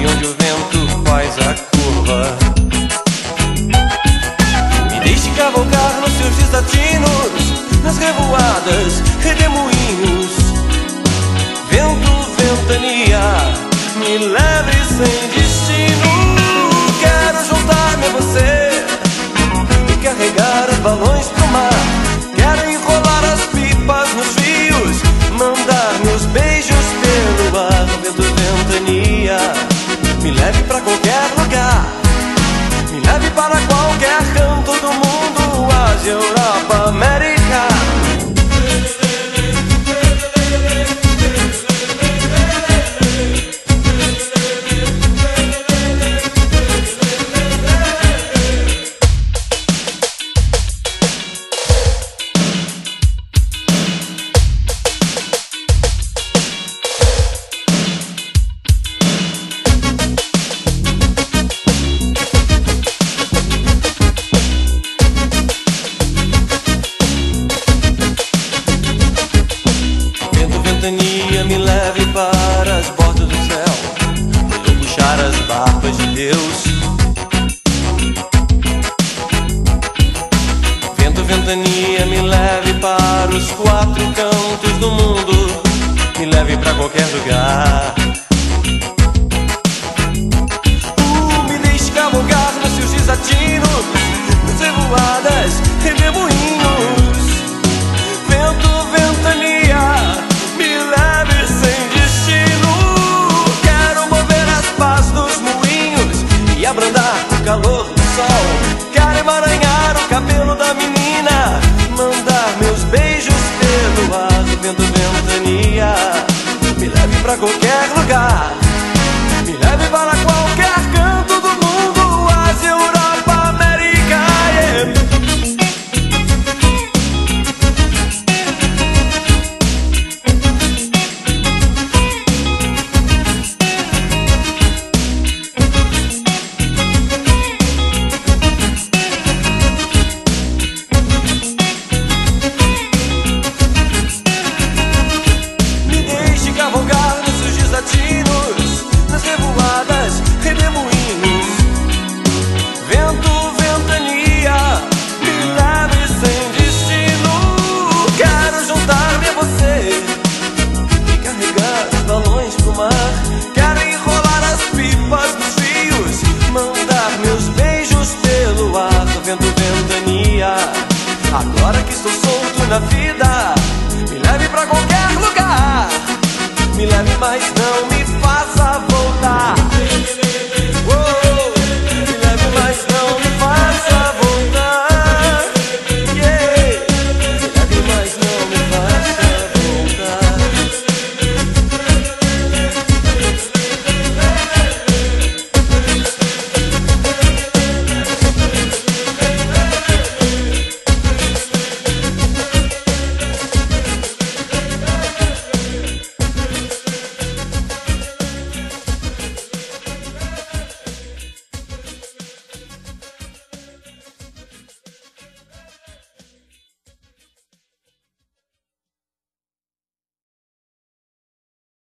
e onde o vento faz a curva. Me deixe cavalgar nos seus desatinos, nas revoadas, redemoinhos. Vento, ventania, me leve sem destino. Quero juntar-me a você e carregar os balões pro mar. Quero enrolar as pipas nos rios, mandar meus beijos pelo ar. Vento, ventania, me leve pra qualquer lugar, me leve para qualquer canto do mundo, Ásia, Europa, América. Me leve para as bordas do céu, vou puxar as barbas de Deus. Vento, ventania, me leve para os quatro cantos do mundo, me leve para qualquer lugar. Me deixe cavalgar nos seus desatinos, nas revoadas, redemoinhos. Vento, ventania, me leve sem destino. Quero mover as pás dos moinhos e abrandar o calor do sol. Quero emaranhar o cabelo da menina, mandar meus beijos pelo ar. Vento, ventania, me leve pra qualquer lugar, me leve para qualquer canto do mundo, Ásia, Europa, América, yeah. Nas revoadas, redemoinhos. Vento, ventania, me leve sem destino. Quero juntar-me a você e carregar os balões pro mar. Quero enrolar as pipas nos rios, mandar meus beijos pelo ar. Vento, ventania, agora que estou solto na vida, me leve pra qualquer lugar, me leve, mas não me faça voltar. Oh.